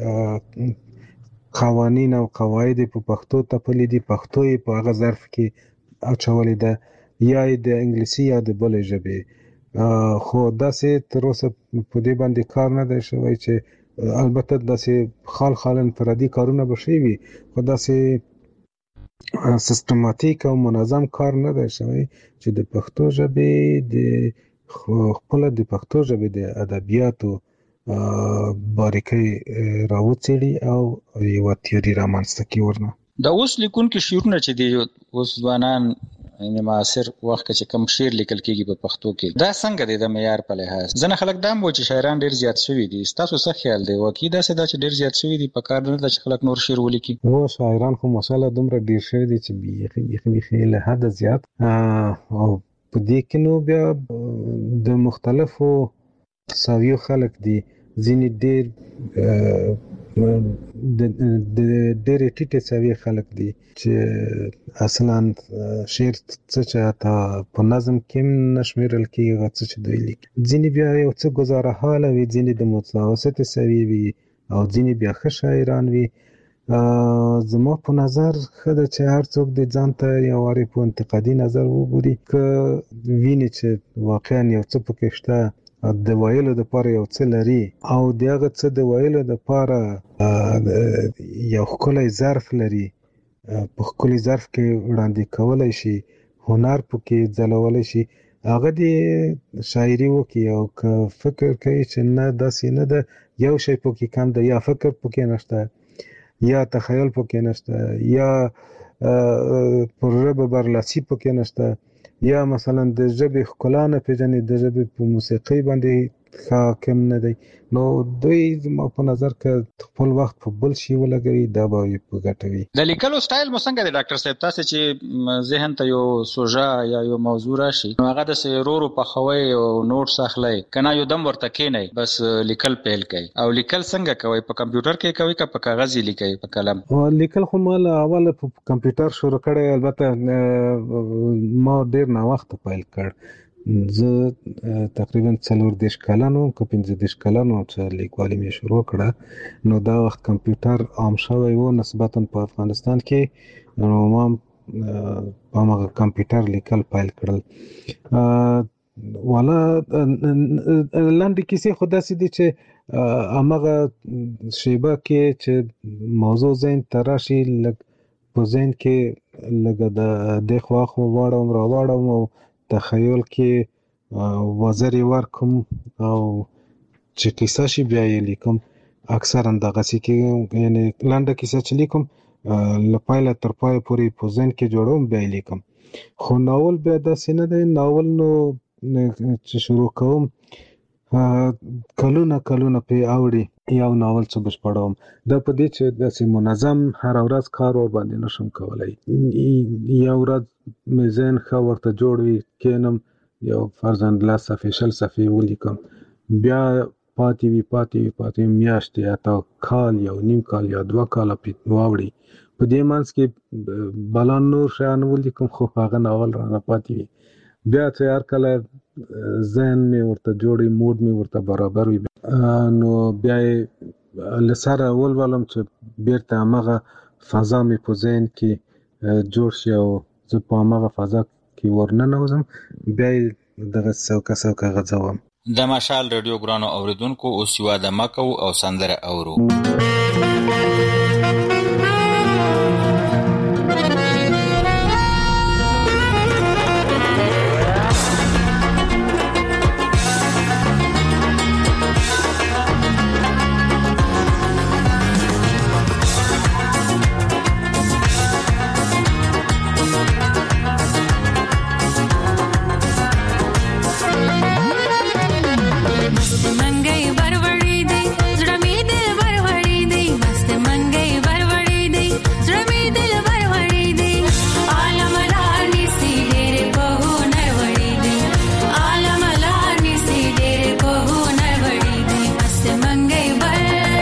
قوانین او قواعد په پښتو تپلي دي، پښتو یې په هغه ظرف کې اچولې ده، یا د انګلیسي یا د بلې ژبې. خو داسې تر اوسه په دې باندې کار نه دی شوی چې البته داسې خال انفرادي کارونه به شوي وي، خو داسې سیستماتیک او منظم کار نه دی شوی چې د پښتو ژبې د خپل د پښتو ژبې د ادبیاتو باریکۍ راوڅېړي او یوه تیوري رامنځته کړي ورنه. د اوس لیکونکي شعرونه چې دي، اوس ځوانان یعنی معاصر وخت کې چې کوم شعر لیکل کېږي په پښتو کې، دا څنګه دی د معیار په لحاظ؟ ځنه خلک دا هم وایي چې شاعران ډېر زیات شوي دي. ستاسو څه خیال دی؟ واقعي داسې ده چې ډېر زیات شوي دي؟ په کار نه ده چې خلک نور شعر ولیکي؟ هو شاعران خو ماشاءالله دومره ډېر شوي دي چې بیخي له حده زیات. او په دې کې نو بیا د مختلفو ساویو خلک دي. ځینې ډېر د ډېرې ټیټې سویې خلک دي چې اصلا شعر څه چې حتی په نظم کې هم نه شمېرل کېږي هغه څه چې دوی لیکي. ځینې بیا یو څه ګزاره حاله وي، ځینې د متوسطې سویې وي او ځینې بیا ښه شاعران وي. زما په نظر ښه ده چې هر څوک د ځان ته یو وارې په انتقادي نظر وګوري، که ویني چې واقعا یو څه پکې شته، د ویلو دپاره یو څه لري او د هغه څه د ویلو دپاره یو ښکلی ظرف لري، په ښکلي ظرف کې وړاندې کولی شي، هنر پکې ځلولی شي، هغه دې شاعري وکړي. او که فکر کوي چې نه داسې نه ده، یو شی پکې کم ده، یا فکر پکې نشته، یا تخیل پکې نشته، یا پر ژبه برلاسي پکې نشته، یا مثلا د ژبې ښکلا نه پېژني، د ژبې په موسیقۍ باندې حاکم نه دی، نو دوی زما په نظر که خپل وخت په بل شي ولګوي دا به یې په ګټه وي. د لیکلو سټایل مو څنګه دی ډاکټر صاحب؟ تاسې چې ذهن ته یو سوژه یا یو موضوع راشي، نو هغه داسې ورو ورو پخوئ او نوټس اخلئ، که نه یو دم ورته کښېنئ بس لیکل پیل کوئ؟ او لیکل څنګه کوئ؟ په کمپیوټر کې کوئ که په کاغذ یې لیکئ په قلم؟ لیکل خو ما له اوله په کمپیوټر شروع کړی، البته ما ډېر ناوخته پیل کړ. زه تقریبا 40 کلن وم که 15 کلن وم چې لیکوالي مې شروع کړه. نو دا وخت کمپیوټر عام شوی و نسبتا په افغانستان کې، نو ما په هماغه کمپیوټر لیکل پیل کړل. والا لنډې کیسې خو داسې دي چې هماغه شیبه کې چې موضوع ذهن ته راشي، لږ په ذهن کې لږه د دې خوا خوا واړوم راواړوم او تخیل کې وزرې ورکم او چې کیسه شي بیا یې لیکم. اکثرا دغسې کې یعنې لنډه کیسه چې لیکم لپایله تر پای پورې په ذهن کې جوړوم بیا لیکم. خو ناول بیا داسې نه دی. ناول نو چې شروع کوم کلونه په اوړي یو ناول څه بشپړوم. دا په دې چې داسې منظم هر ورځ کار ور باندې نشم کولای. یو ورځ مې ذهن ښه ورته جوړ وي کینم یو فرضاً 10 صفحې 20 صفحې ولیکم، بیا پاتې وي میاشتې یا کال یو نیم کال یا 2 کاله پې واوړي. په دې منځ کې بلا نور شیان ولیکم خو هغه ناول رانه پاتې وي. بیا چې هر کله ذهن مې ورته جوړي موډ مې ورته برابر وي نو بیا یې له سره ولولم چې بیرته همغه فضا مې په ذهن کې جوړ شي او زه په همغه فضا کې ورننوځم، بیا یې دغه څوکه غځوم. د مشال رادیو ګرانو اوریدونکو اوس یو دمه کوو او سندره اورو. मंगई बरवड़ी दे जड़ा में दिल बरवड़ी दे मस्त मंगई बरवड़ी दे जड़ा में दिल बरवड़ी दे आलम लानी सी डेरे बहु नरवड़ी दे आलम लानी सी डेरे बहु नरवड़ी दे मस्त मंगई बर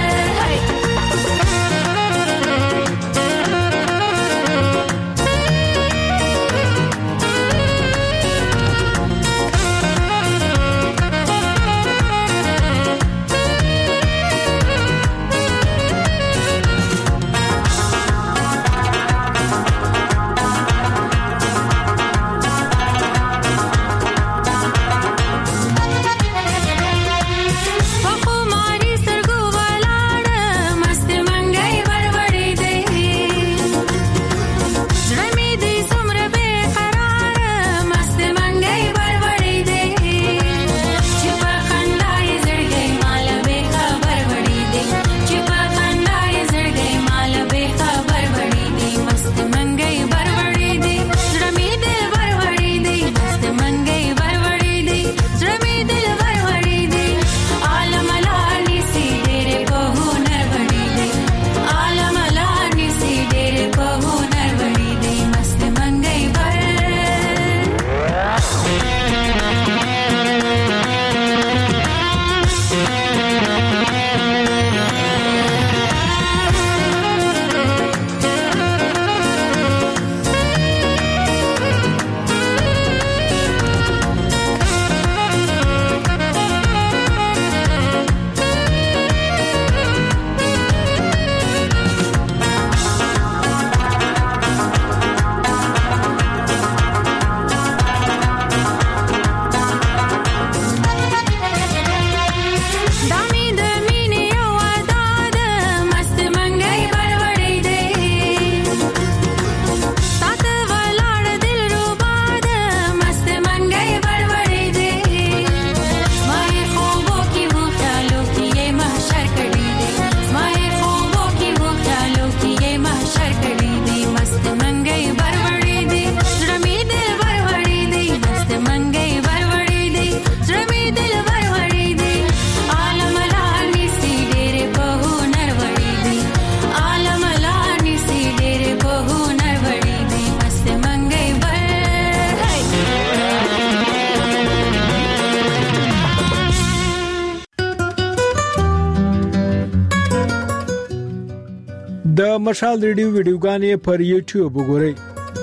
د مشال ریډیو ویډیوګانې پر یوټیوب وګورئ.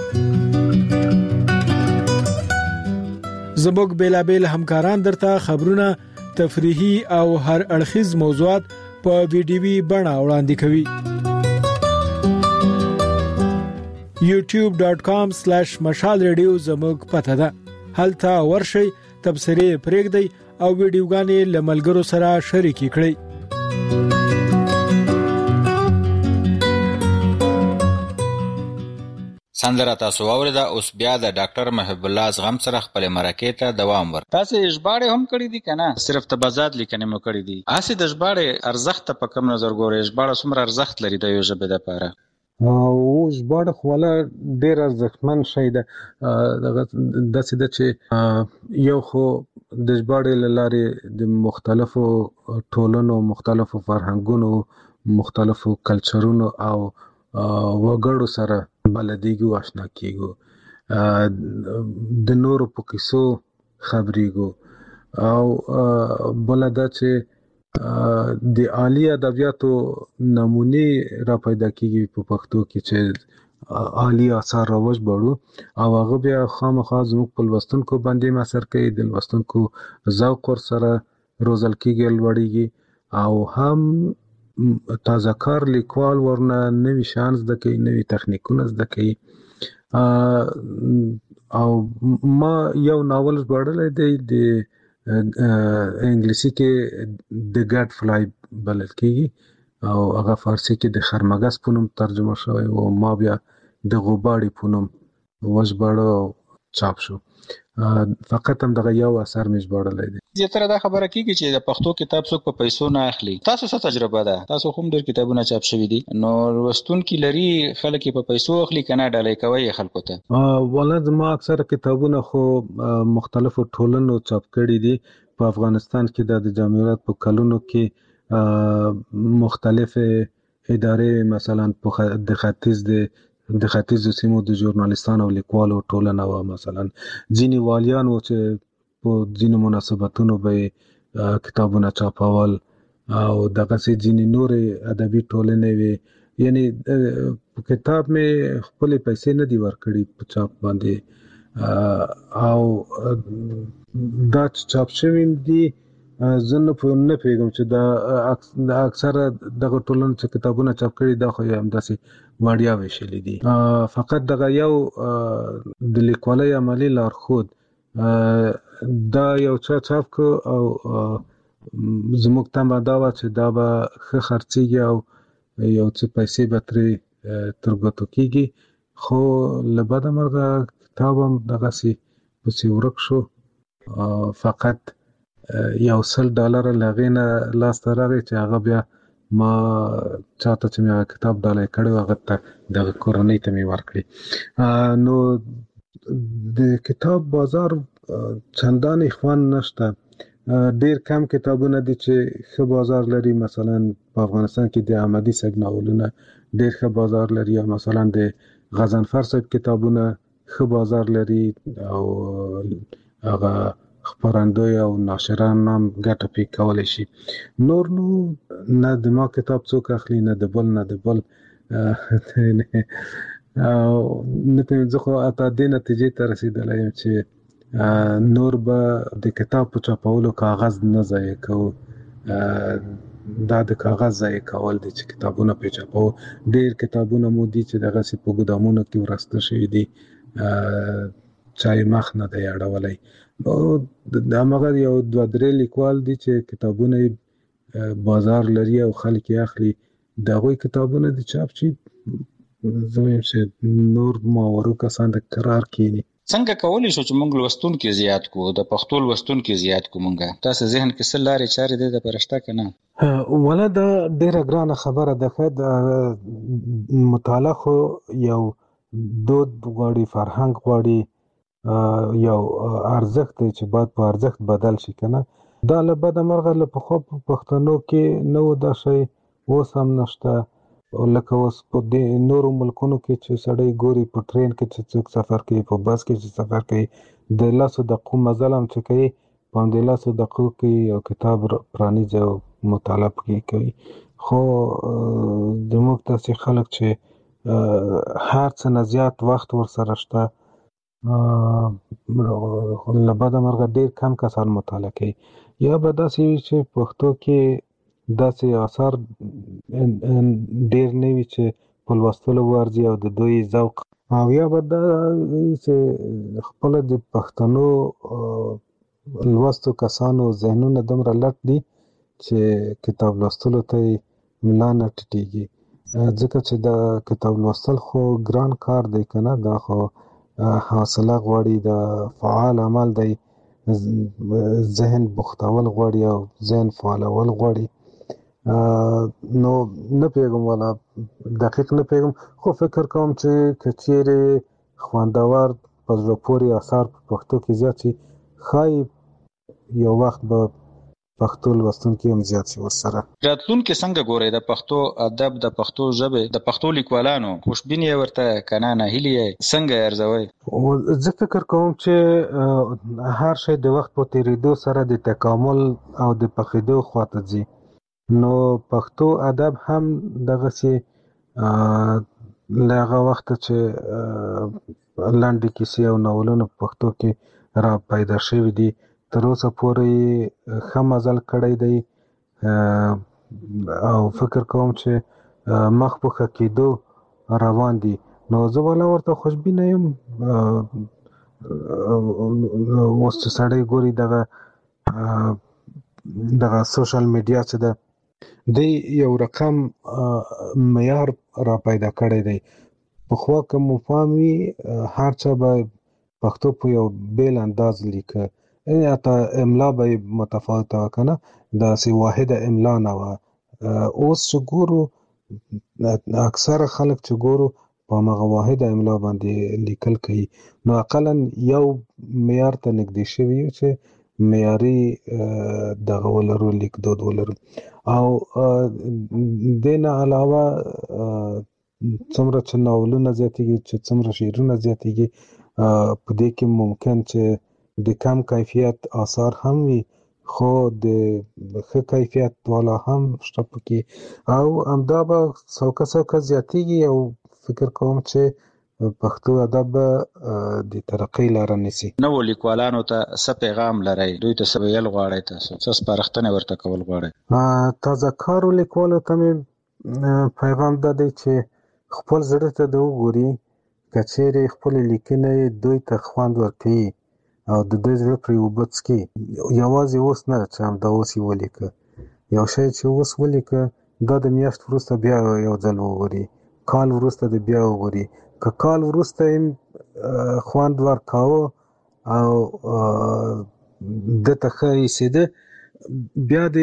زموږ بیلابل همکاران درته خبرونه، تفریحي او هر اړخیز موضوعات په ویډیوي بڼه وړاندې کوي. youtube.com/mashalradio زموږ پته ده. هلته ورشئ، تبصرې پرېږدئ او ویډیوګانې له ملګرو سره شریکې کړئ. سندره تاسو واوریده. اوس بیا د ډاکټر محب الله زغم سره خپل مرکه ته دوام ورکړي. تاسو ژباړې هم کړې دي کنه؟ صرف تبازات لیکنې مو کړې دي. اسی د ژباړې ارزښت په کوم نظر ګورئ؟ ژباړه څومره ارزښت لري د یو ژبې لپاره؟ او ژباړه خو ولا ډېر ارزښتمن شی ده. داسې ده چې یو خو د ژباړې له لارې د مختلفو ټولنو، مختلفو فرهنګونو، مختلفو کلچرونو او وګړو سره بلدیږو، آشنا کیږو، د نورو په کیسو خبرېږو. او بل دا چې د عالی ادبیاتو نمونې را پیدا کیږي په پښتو کې چې عالی آثار راوژباړو او هغه بیا خامخا زموږ په لوستونکو باندې اثر کوي، د لوستونکو ذوق ورسره روزل کیږي، لوړیږي او هم تازه کار لیکوال ورنه نوي شیان زده کوي، نوي تخنیکونه زده کوي. او ما یو ناول ژباړلی دی د انګلیسي کې د ګډ فلای بلل کیږي او هغه فارسی کې د خرمګس په نوم ترجمه شوی او ما بیا د غوباړي په نوم وژباړه او چاپ شو. فقط هم دغه یو اثر مې ژباړلی دی. زیاتره دا خبره کیږي چې د پښتو کتاب څوک په پیسو نه اخلي. تاسو څه تجربه ده؟ تاسو هم ډېر کتابونه چاپ شوي دي، نو لوستونکي لري خلک په پیسو اخلي کنه ډالۍ کوي خلکو ته؟ ولې زما اکثره کتابونه خو مختلفو ټولنو چاپ کړي دي. په افغانستان کې د جمهوریت په کلونو کې مختلف ادارې مثلا د ختیځو سیمو د ژورنالیستانو او لیکوالو ټولنه و، مثلا ځینې والیان و چې په ځینو مناسبتونو به کتابونه چاپول او دغسې ځینې نورې ادبي ټولنې وي. یعنی کتاب مې خپلې پیسې نه دي ورکړي په چاپ باندې او دا چاپ شوي دي. زه نه پوهېږم چې دا اکثره دغه ټولنو چې کتابونه چاپ کړي دا خو همداسې وړیا ویشلي دي. فقط دغه یو د لیکوالۍ عملي لارښود دا یو چا چاپ کړ او زموږ تمه دا وه چې دا به ښه خرڅېږي او یو څه پیسې به ترې تر ګوتو کېږي، خو له بده مرغه کتاب هم دغسې پسې ورک شو. فقط $100 له هغې نه لاسته راغی چې هغه بیا ما چاته چې مې هغه کتاب ډالۍ کړی و هغه ته دغه کورنۍ ته مې ورکړي. نو د کتاب بازار چندانې خوند نشته. ډېر کم کتابونه دي چې ښه بازار لري. مثلا په افغانستان کې د احمدي صاحب ناولونه ډېر ښه بازار لري، یا مثلا د غضنفر صاحب کتابونه ښه بازار لري او هغه خپرندوی او ناشران هم ګټه پې کولی شي. نور نو نه د ما کتاب څوک اخلي، نه د بل نه د بل. نه پوهېږم، زه خو حتی دې نتیجې ته رسېدلی یم چې نور به د کتاب په چاپولو کاغذ نه ضایع کوو. دا د کاغذ ضایع کول دي چې کتابونه پې چاپو. ډېر کتابونه مو دي چې دغسې په ګودامونو کې ورسته شوي دي، چا یې مخ نه دی اړولی. هماغه یو 2-3 لیکوال دي چې کتابونه یې بازار لري او خلک یې اخلي، د هغوی کتابونه دي چاپ شي. زه وایم چې نور ماورو کسان د قرار کېني. څنګه کولی شو چې موږ لوستونکي زیات کړو، د پښتو لوستونکي زیات کړو؟ موږ تاسو ذهن کې څه لارې چارې دې د پرشته کنه؟ ولا دا ډیره ګرانه خبره ده. مطالعه خو یو دود غواړي، فرهنګ غواړي، یو ارزښت دی چې باید په ارزښت بدل شي کنه. دا له بده مرغه له پخوا په پښتنو کې نه و دا شی، اوس هم نشته. لکه اوس په نورو ملکونو کې چې سړی ګوري په ټرین کې چې څوک سفر کوي، په بس کې چې سفر کوي، د 10 دقیقو مزل هم چې کوي، په همدې 10 دقیقو کې یو کتاب پرانیزي او مطالعه پکې کوي. خو زموږ داسې خلک چې هر څه نه زیات وخت ورسره شته، له بده مرغه ډېر کم کسان مطالعه کوي. یا به داسې وي چې پښتو کې داسې آثار ډېر نه وي چې په لوستلو وارځي او د دوی ذوق، او یا به دا وي چې خپله د پښتنو لوستو کسانو ذهنونه دومره لټ دي چې کتاب لوستلو ته یې ملا نه ټیټېږي. ځکه چې دا کتاب لوستل خو ګران کار دی که نه، دا خو حوصله غواړي، دا فعال عمل دی، ذهن بوختول غواړي او ذهن فعالول غواړي. نو نه پیغام ولا دقیق نه پیغام خو فکر کوم چې کچېره خوانداور په زړه پورې اثر په پښتو کې زیات شي خای یو وخت به پښتو لوستونکي هم زیات شي ورسره. راتلونکي څنګه ګوري د پښتو ادب د پښتو ژبه د پښتو لیکوالانو خوشبیني ورته کنه نه هلي څنګه ارزوي؟ زه فکر کوم چې هر شی د وخت په تیریدو سره د تکامل او د پخېدو خواته ځي. نو پښتو ادب هم دغه سي لغه وخت چې لاندې کیسې او ناولونه په پښتو کې را پیدا شوي دي تر اوسه پورې ښه مزل کړی دی او فکر کوم چې مخ په ښه کېدو روان دي. نو زه والا ورته خوشبینه یم. اوس چې سړی ګوري دغه سوشل میډیا چې ده د یو رقم معیار را پیدا کړی دی. پخوا که مفهوم وي هر چا به پښتو په یو بیل انداز لیکه حتی املا به متفاوته وه که نه داسې واحده املا نه وه. اوس چې ګورو اکثره خلک چې ګورو په همغه واحده املا باندې لیکل کوي. نو اقلا یو معیار ته نږدې شوي یو چې معیاري دغه ولرو لیکدود ولرو. او دې نه علاوه څومره چې ناولونه زیاتېږي چې څومره شعرونه زیاتېږي په دې کې ممکن چې د کم کیفیت آثار هم وي خو د ښه کیفیت والا هم شته پکې او همدا به څوکه زیاتېږي او فکر کوم چې پښتو ادب د ترقۍ لاره نیسي. نو لیکوالانو ته څه پیغام لرئ؟ دوی ته څه ویل غواړئ؟ تاسو څه سپارښتنه ورته کول غواړئ؟ تازه کارو لیکوالو ته مې پیغام دا دی چې خپل زړه ته د وګوري که چیرې خپلې لیکنې دوی ته خوند ورکوي او د دوی زړه پرې اوبه څکي. یوازې اوس نه چې همدا اوس یې ولیکه یو شی چې اوس ولیکه دا د میاشت وروسته بیا یو ځل وګوري کال وروسته د بیا وګوري که کال وروسته یې خوند ورکاوه او دته ښه ایسېده بیا د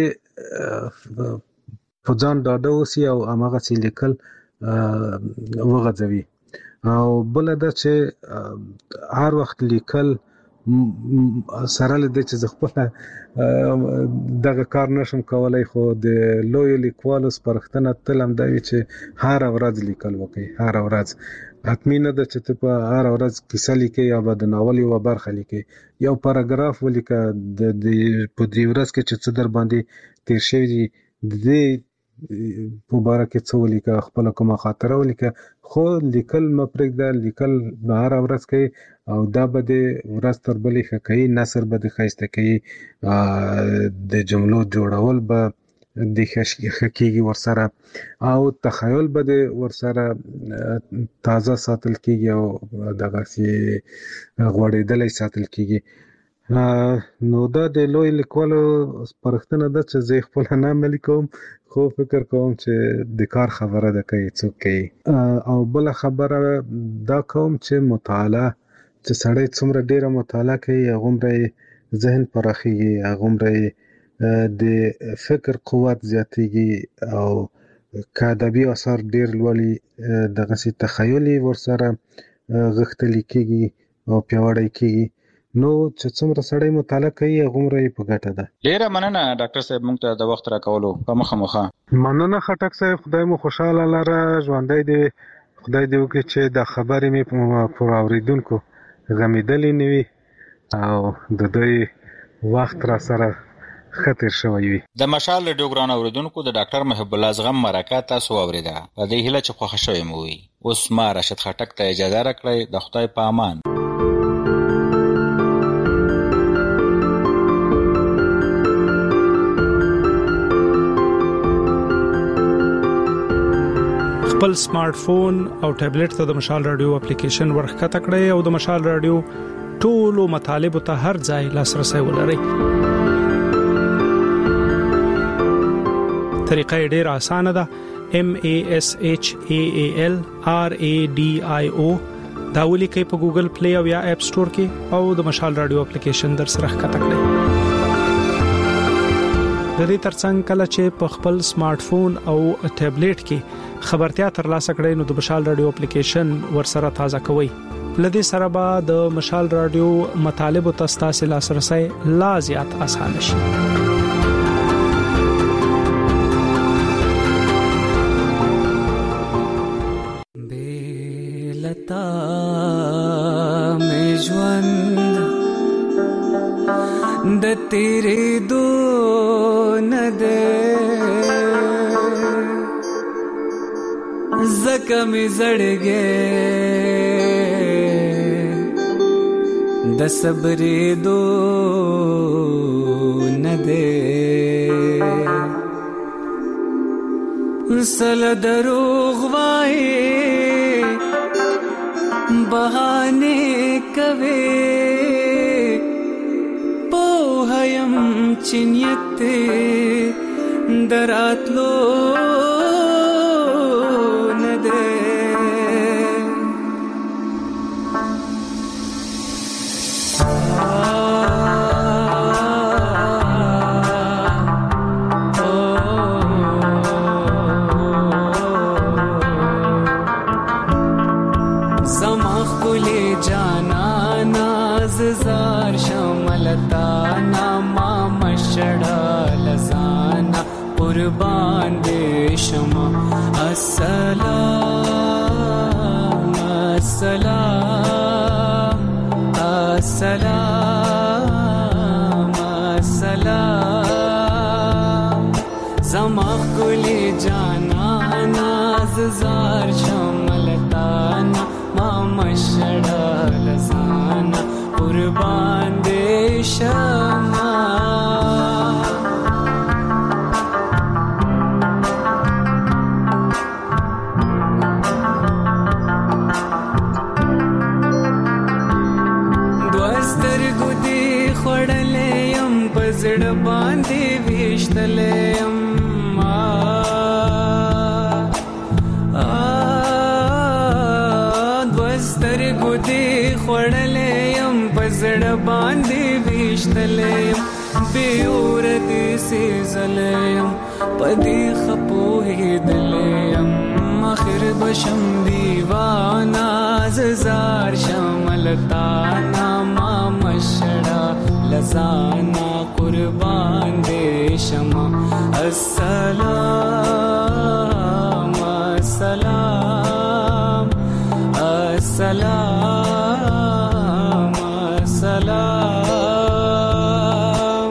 په ځان ډاډه اوسي او هماغسې لیکل وغځوي. او بله ده چې هر وخت لیکل سره له دې چې زه خپله دغه کار نشم کولی خو د لویو لیکوالو سپارښتنه تل همدا وي چې هره ورځ لیکل وکړئ. هره ورځ حتمي نه ده چې ته په هره ورځ کیسه لیکې یا به د ناول یوه برخه لیکې یو پاراګراف ولیکه په دې ورځ کې چې څه در باندې تیر شوي دي د دې په باره کې څه ولیکه خپله کومه خاطره ولیکه خو لیکل مه پرېږده. لیکل به هره ورځ کوي او دا به د ورځ تر بلې ښه کوي. نثر به د ښایسته کوي د جملو جوړول به د ښه کېږي ورسره او تخیل به د ورسره تازه ساتل کېږي او دغسې غوړېدلی ساتل کېږي. نو دا د لوی لیکوالو سپارښتنه ده چې زه خپله نه عملي کوم خو فکر کوم چې د کار خبره ده که څوک کوي. او بله خبره دا کوم چې مطالعه چې سړی څومره ډیره مطالعه کوي هغومره ذهن پراخېږي هغومره د فکر قوت زیاتېږي او که ادبي اثار ډیر لولي دغسې تخیل یې ورسره غښتلی کېږي او پیاوړی کېږي. نو چې څومره سړی مطالعه کوي هغومره یې په ګټه ده. ډیره مننه ډاکټر صاحب موږ ته د وخت راکولو په مخه. مننه خټک صاحب خدای مو خوشحاله لره ژوندی دی. خدای دې وکړي چې دا خبرې مې پر اورېدونکو غمیدلې نه وي او د دوی وخت را سره ښه تیر شوی وي. د مشال رادیو ګران اوریدونکو د ډاکټر محب الله زغم مرکه تاسو اوریده. په دې هیله چې خوښ شوی مو وي. اوس ما راشد خټک ته اجازه راکړئ. د خدای په امان. خپل سمارټ فون او ټابلیټ ته د مشال رادیو اپلیکیشن ورښکته کړئ او د مشال رادیو ټولو مطالب ته هر ځای لاسرسي ولرئ. طریقه ډیره اسانه ده. MASHAALRADIO دا ولیکئ په ګوګل پلی او یا اپ سٹور کې او د مشال رادیو اپلیکیشن در سره ښکته کړئ. د دې ترڅنګ کله چې په خپل سمارټ فون او ټابلیټ کې خبرتیا ترلاسه کړئ نو د مشال رادیو اپلیکیشن ورسره تازه کوئ. لدې سره به د مشال رادیو مطالب او تاسو لاسرسي لا زیات آسان شي. بیلتا میں ژوند د تیرې دو نه ده زکه مې زړګې د صبرې دو نه ده سل دروغ وایي بہانے کوي پوهیم چنیت دراتلو نه ده زار شملتا ناما مشڑا لزانا قربان دے شما السلام السلام السلام السلام زما کلی جانا ناز زار شملتا ناما مشڑا لزانا قربان دے شما دوستر گدی خوڑلے یم پزڑ باندې ویشتلے یم دوستر گدی خوڑلے زړه باندې ویشتلم بیور دې سي زلم پدې خپوهې دلم اخر بشم دیوانا زار شملتا ناما مشڑا لزانا قربان دې شما السلام السلام السلام سلام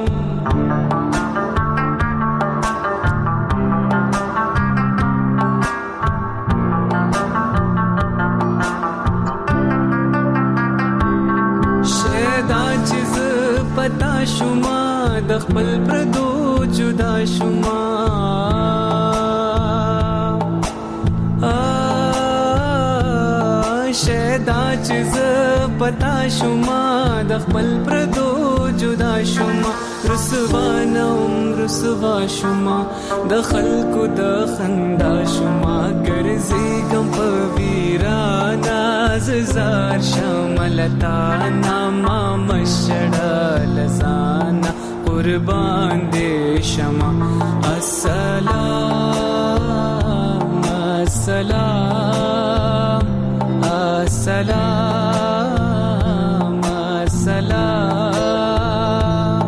شیدا چیز پتا شما د خپل پردو جدا شما شیدا چیز پتا شما د خپل پردو جدا شما رسوا شما د خلکو د خندا شما ګرځي ګم په ویرانا زار شملتا ناما مشڑا لزانا قربان دے شما السلام السلام السلام السلام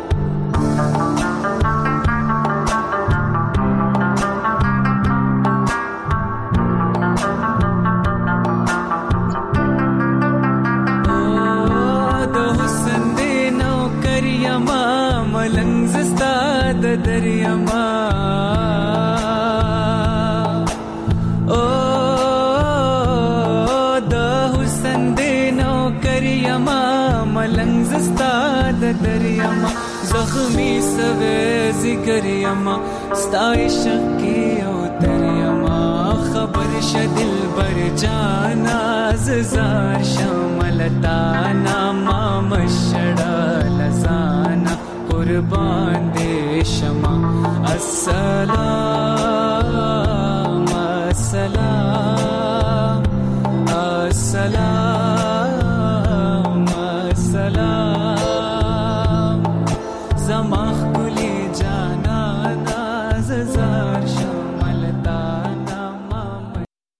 د حسن دې نو کریما ملنګ زستا د دریما ملنګ زستا د دریما زخمی سوي ذکریما ستای شکی او دریما خبر شدل بر جانا زار شملتا ناما مشڑا لزانا قربان دے شما السلام